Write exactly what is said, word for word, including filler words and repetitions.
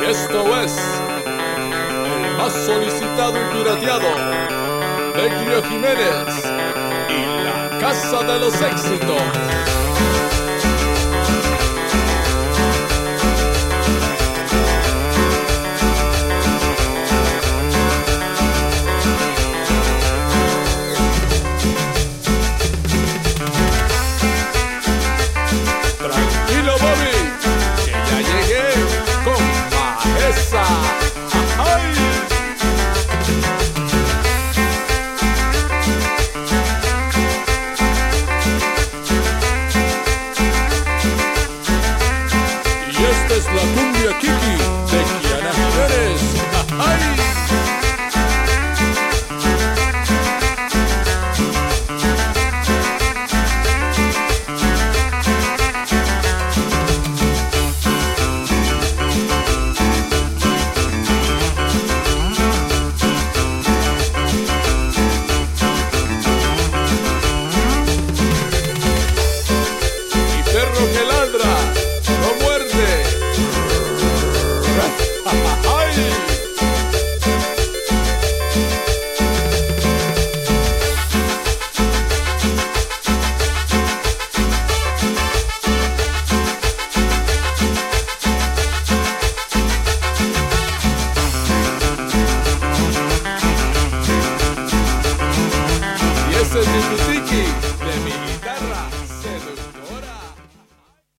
Esto es el más solicitado y pirateado, Vecchio Jiménez y la Casa de los Éxitos. Tranquilo, Bobby, que ya llegué con majeza. ¡Ay! Y esta es la cumbia Kiki de Kiana Jiménez. ¡Ay!